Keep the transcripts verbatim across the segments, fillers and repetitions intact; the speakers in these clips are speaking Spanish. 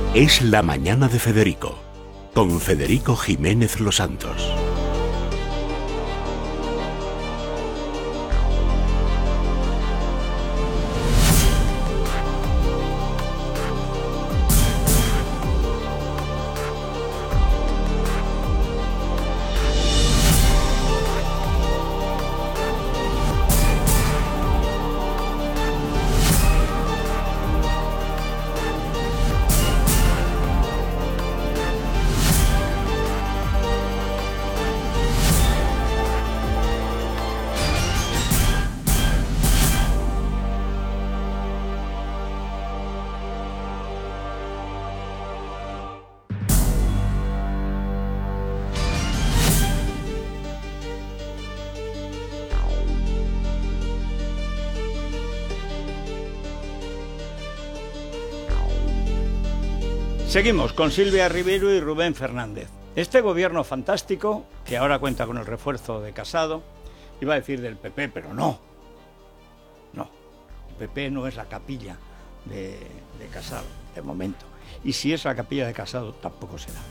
Es la mañana de Federico, con Federico Jiménez Los Santos. Seguimos con Silvia Rivero y Rubén Fernández. Este gobierno fantástico, que ahora cuenta con el refuerzo de Casado, iba a decir del P P, pero no. No, el P P no es la capilla de, de Casado, de momento. Y si es la capilla de Casado, tampoco será.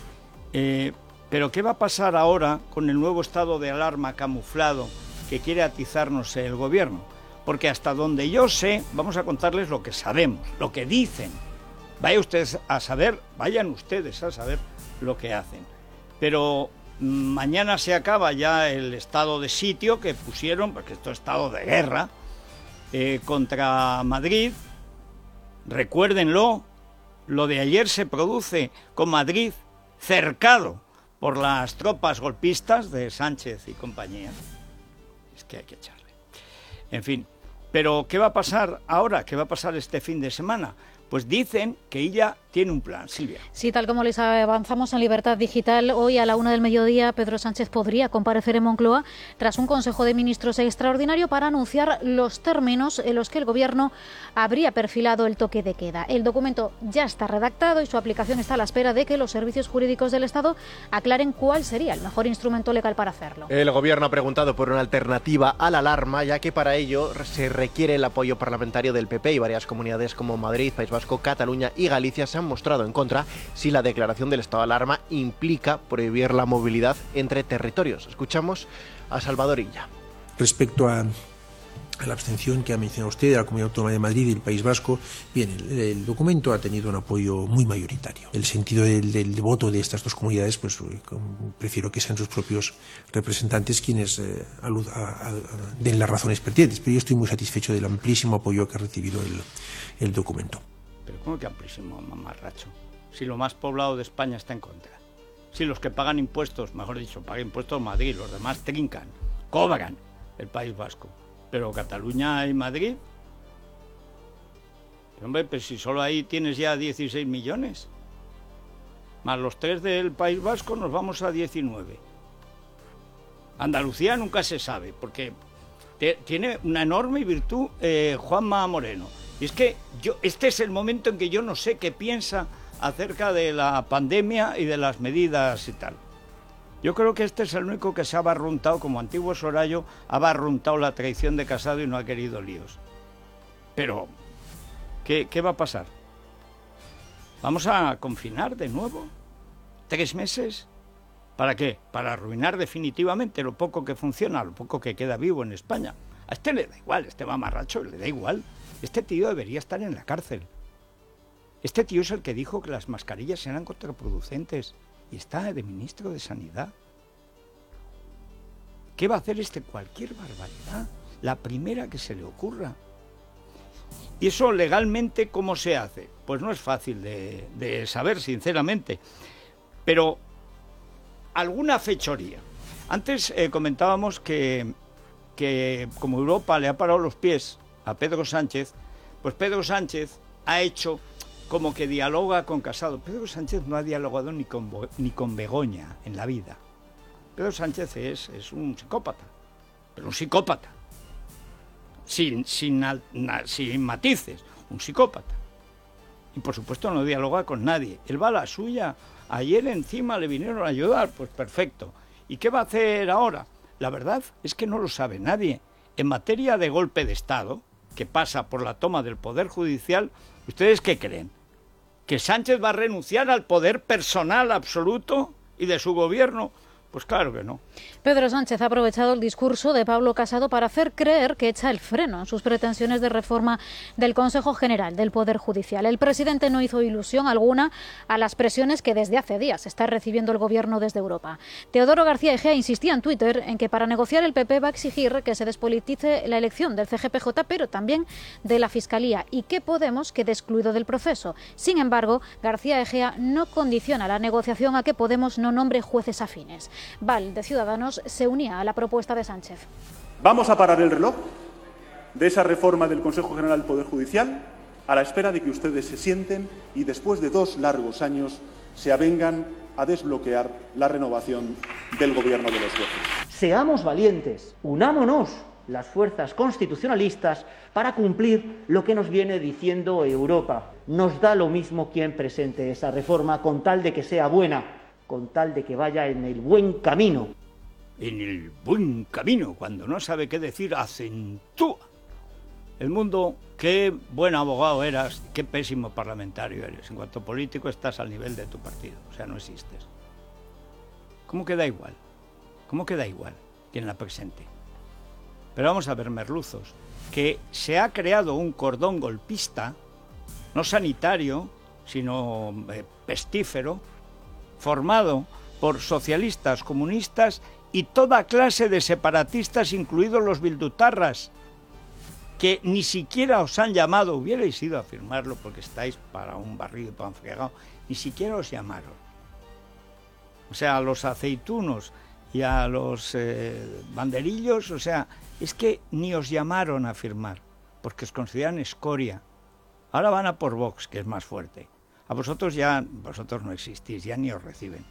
Eh, pero ¿qué va a pasar ahora con el nuevo estado de alarma camuflado que quiere atizarnos el gobierno? Porque hasta donde yo sé, vamos a contarles lo que sabemos, lo que dicen. Vaya ustedes a saber, vayan ustedes a saber lo que hacen. Pero mañana se acaba ya el estado de sitio que pusieron, porque esto es estado de guerra, eh, contra Madrid. Recuérdenlo, lo de ayer se produce con Madrid cercado por las tropas golpistas de Sánchez y compañía. Es que hay que echarle. En fin, pero ¿qué va a pasar ahora? ¿Qué va a pasar este fin de semana? Pues dicen que ella tiene un plan, Silvia. Sí, tal como les avanzamos en Libertad Digital, hoy a la una del mediodía Pedro Sánchez podría comparecer en Moncloa tras un Consejo de Ministros extraordinario para anunciar los términos en los que el Gobierno habría perfilado el toque de queda. El documento ya está redactado y su aplicación está a la espera de que los servicios jurídicos del Estado aclaren cuál sería el mejor instrumento legal para hacerlo. El Gobierno ha preguntado por una alternativa a la alarma, ya que para ello se requiere el apoyo parlamentario del P P y varias comunidades como Madrid, País Vasco, Cataluña y Galicia se han mostrado en contra si la declaración del estado de alarma implica prohibir la movilidad entre territorios. Escuchamos a Salvador Illa. Respecto a, a la abstención que ha mencionado usted de la Comunidad Autónoma de Madrid y el País Vasco, bien, el, el documento ha tenido un apoyo muy mayoritario. El sentido del, del voto de estas dos comunidades, pues prefiero que sean sus propios representantes quienes eh, alud, a, a, den las razones pertinentes, pero yo estoy muy satisfecho del amplísimo apoyo que ha recibido el, el documento. Pero ¿cómo que amplísimo, mamarracho? Si lo más poblado de España está en contra. Si los que pagan impuestos, mejor dicho, pagan impuestos Madrid, los demás trincan, cobran el País Vasco. Pero Cataluña y Madrid... Pero hombre, pues si solo ahí tienes ya dieciséis millones. Más los tres del País Vasco nos vamos a diecinueve. Andalucía nunca se sabe, porque te, tiene una enorme virtud eh, Juanma Moreno. Y es que yo, este es el momento en que yo no sé qué piensa acerca de la pandemia y de las medidas y tal. Yo creo que este es el único que se ha barruntado, como antiguo Sorallo, ha barruntado la traición de Casado y no ha querido líos. Pero, ¿qué, qué va a pasar? ¿Vamos a confinar de nuevo? ¿Tres meses? ¿Para qué? Para arruinar definitivamente lo poco que funciona, lo poco que queda vivo en España. A este le da igual, este mamarracho le da igual. Este tío debería estar en la cárcel. Este tío es el que dijo que las mascarillas eran contraproducentes y está de ministro de Sanidad. ¿Qué va a hacer este? Cualquier barbaridad, la primera que se le ocurra. ¿Y eso legalmente cómo se hace? Pues no es fácil de, de saber, sinceramente. Pero alguna fechoría. Antes eh, comentábamos que, que como Europa le ha parado los pies a Pedro Sánchez, pues Pedro Sánchez ha hecho como que dialoga con Casado. Pedro Sánchez no ha dialogado ni con, ni con Begoña en la vida. Pedro Sánchez es, es un psicópata, pero un psicópata, sin, sin, sin matices, un psicópata. Y por supuesto no dialoga con nadie. Él va a la suya. Ayer encima le vinieron a ayudar, pues perfecto. ¿Y qué va a hacer ahora? La verdad es que no lo sabe nadie. En materia de golpe de Estado, que pasa por la toma del Poder Judicial, ¿ustedes qué creen? ¿Que Sánchez va a renunciar al poder personal absoluto y de su gobierno? Pues claro que no. Pedro Sánchez ha aprovechado el discurso de Pablo Casado para hacer creer que echa el freno en sus pretensiones de reforma del Consejo General del Poder Judicial. El presidente no hizo ilusión alguna a las presiones que desde hace días está recibiendo el gobierno desde Europa. Teodoro García Egea insistía en Twitter en que para negociar el P P va a exigir que se despolitice la elección del C G P J, pero también de la Fiscalía, y que Podemos quede excluido del proceso. Sin embargo, García Egea no condiciona la negociación a que Podemos no nombre jueces afines. Val, de Ciudadanos, se unía a la propuesta de Sánchez. Vamos a parar el reloj de esa reforma del Consejo General del Poder Judicial a la espera de que ustedes se sienten y después de dos largos años se avengan a desbloquear la renovación del gobierno de los jueces. Seamos valientes, unámonos las fuerzas constitucionalistas para cumplir lo que nos viene diciendo Europa. Nos da lo mismo quien presente esa reforma con tal de que sea buena, con tal de que vaya en el buen camino. En el buen camino, cuando no sabe qué decir, acentúa. El mundo, qué buen abogado eras, qué pésimo parlamentario eres. En cuanto político estás al nivel de tu partido, o sea, no existes. ¿Cómo que da igual? ¿Cómo que da igual quien la presente? Pero vamos a ver, merluzos, que se ha creado un cordón golpista, no sanitario, sino eh, pestífero, formado por socialistas, comunistas y toda clase de separatistas, incluidos los bildutarras, que ni siquiera os han llamado, hubierais ido a firmarlo porque estáis para un barrido y para un fregado, ni siquiera os llamaron. O sea, a los aceitunos y a los eh, banderillos, o sea, es que ni os llamaron a firmar, porque os consideran escoria. Ahora van a por Vox, que es más fuerte. A vosotros ya, vosotros no existís, ya ni os reciben.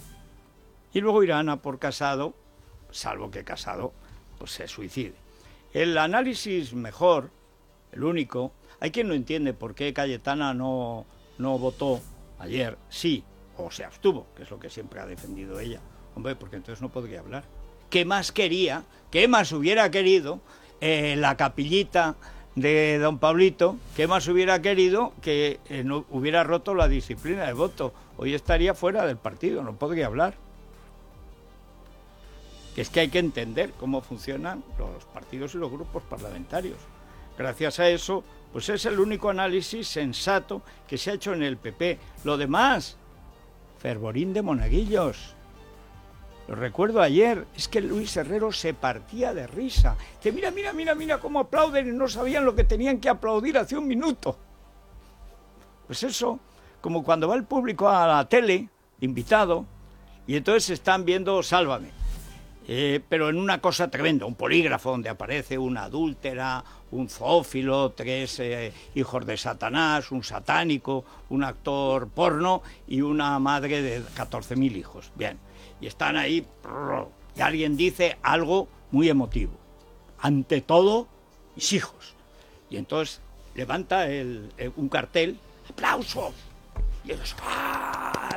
Y luego irán a por Casado, salvo que Casado pues se suicide. El análisis mejor, el único, hay quien no entiende por qué Cayetana no, no votó ayer, sí, o se abstuvo, que es lo que siempre ha defendido ella. Hombre, porque entonces no podría hablar. ¿Qué más quería, qué más hubiera querido eh, la capillita de don Pablito, qué más hubiera querido que eh, no hubiera roto la disciplina de voto? Hoy estaría fuera del partido, no podría hablar. Que es que hay que entender cómo funcionan los partidos y los grupos parlamentarios. Gracias a eso, pues es el único análisis sensato que se ha hecho en el P P. Lo demás, fervorín de monaguillos. Lo recuerdo ayer, es que Luis Herrero se partía de risa. Que mira, mira, mira, mira cómo aplauden y no sabían lo que tenían que aplaudir hace un minuto. Pues eso, como cuando va el público a la tele, invitado, y entonces están viendo Sálvame. Eh, pero en una cosa tremenda, un polígrafo donde aparece una adúltera, un zoófilo, tres eh, hijos de Satanás, un satánico, un actor porno y una madre de catorce mil hijos. Bien, y están ahí y alguien dice algo muy emotivo. Ante todo, mis hijos. Y entonces levanta el, el, un cartel, ¡aplausos! Y ellos, ¡ah!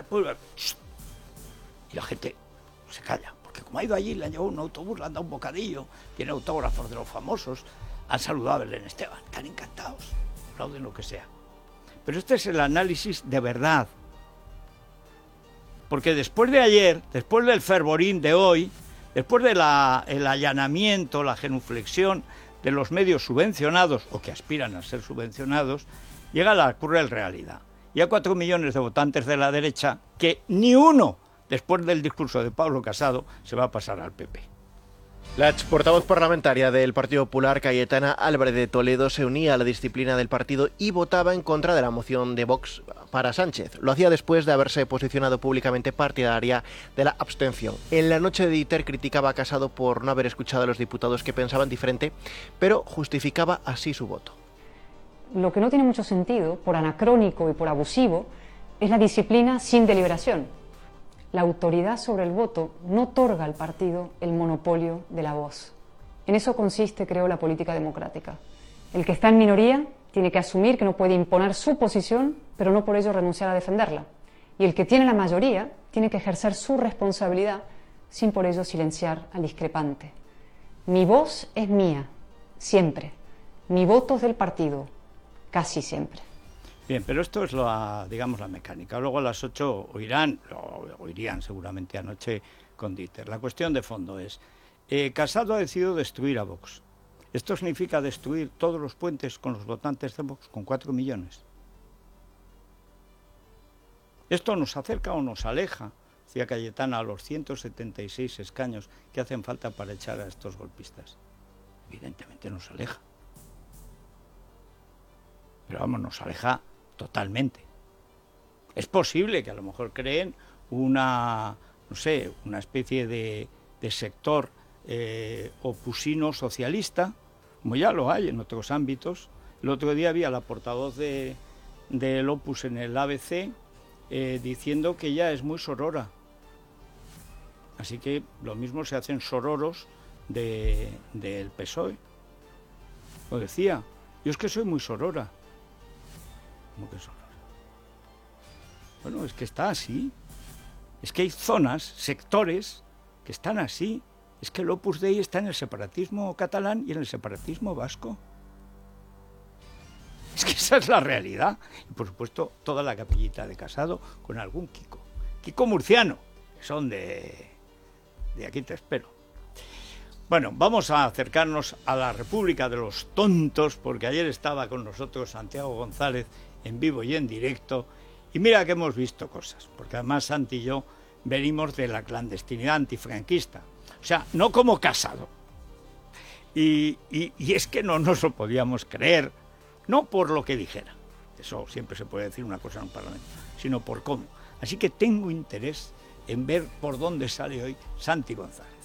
Y la gente se calla. Que como ha ido allí, le han llevado un autobús, le han dado un bocadillo, tiene autógrafos de los famosos, han saludado a Belén Esteban, están encantados, aplauden lo que sea. Pero este es el análisis de verdad. Porque después de ayer, después del fervorín de hoy, después del allanamiento, la genuflexión de los medios subvencionados, o que aspiran a ser subvencionados, llega la cruel realidad. Y hay cuatro millones de votantes de la derecha que ni uno, después del discurso de Pablo Casado, se va a pasar al P P. La ex portavoz parlamentaria del Partido Popular, Cayetana Álvarez de Toledo, se unía a la disciplina del partido y votaba en contra de la moción de Vox para Sánchez. Lo hacía después de haberse posicionado públicamente partidaria de la abstención. En la noche de Iter criticaba a Casado por no haber escuchado a los diputados que pensaban diferente, pero justificaba así su voto. Lo que no tiene mucho sentido, por anacrónico y por abusivo, es la disciplina sin deliberación. La autoridad sobre el voto no otorga al partido el monopolio de la voz. En eso consiste, creo, la política democrática. El que está en minoría tiene que asumir que no puede imponer su posición, pero no por ello renunciar a defenderla. Y el que tiene la mayoría tiene que ejercer su responsabilidad sin por ello silenciar al discrepante. Mi voz es mía, siempre. Mi voto es del partido, casi siempre. Bien, pero esto es la, digamos, la mecánica. Luego a las ocho oirán, o oirían seguramente anoche con Dieter. La cuestión de fondo es, eh, Casado ha decidido destruir a Vox. Esto significa destruir todos los puentes con los votantes de Vox, con cuatro millones. Esto nos acerca o nos aleja, decía Cayetana, a los ciento setenta y seis escaños que hacen falta para echar a estos golpistas. Evidentemente nos aleja. Pero vamos, nos aleja totalmente. Es posible que a lo mejor creen una, no sé, una especie de, de sector eh, opusino socialista, como ya lo hay en otros ámbitos. El otro día había la portavoz de, del Opus en el A B C eh, diciendo que ella es muy sorora. Así que lo mismo se hacen sororos de, del P S O E. Lo decía, yo es que soy muy sorora. ¿Cómo que sorora? Bueno, es que está así. Es que hay zonas, sectores, que están así. Es que el Opus Dei está en el separatismo catalán y en el separatismo vasco. Es que esa es la realidad. Y por supuesto, toda la capillita de Casado con algún Kiko. Kiko murciano, que son de, de aquí te espero. Bueno, vamos a acercarnos a la República de los Tontos, porque ayer estaba con nosotros Santiago González en vivo y en directo, y mira que hemos visto cosas, porque además Santi y yo venimos de la clandestinidad antifranquista, o sea, no como Casado. Y, y, y es que no nos lo podíamos creer, no por lo que dijera, eso siempre se puede decir una cosa en un parlamento, sino por cómo. Así que tengo interés en ver por dónde sale hoy Santi González.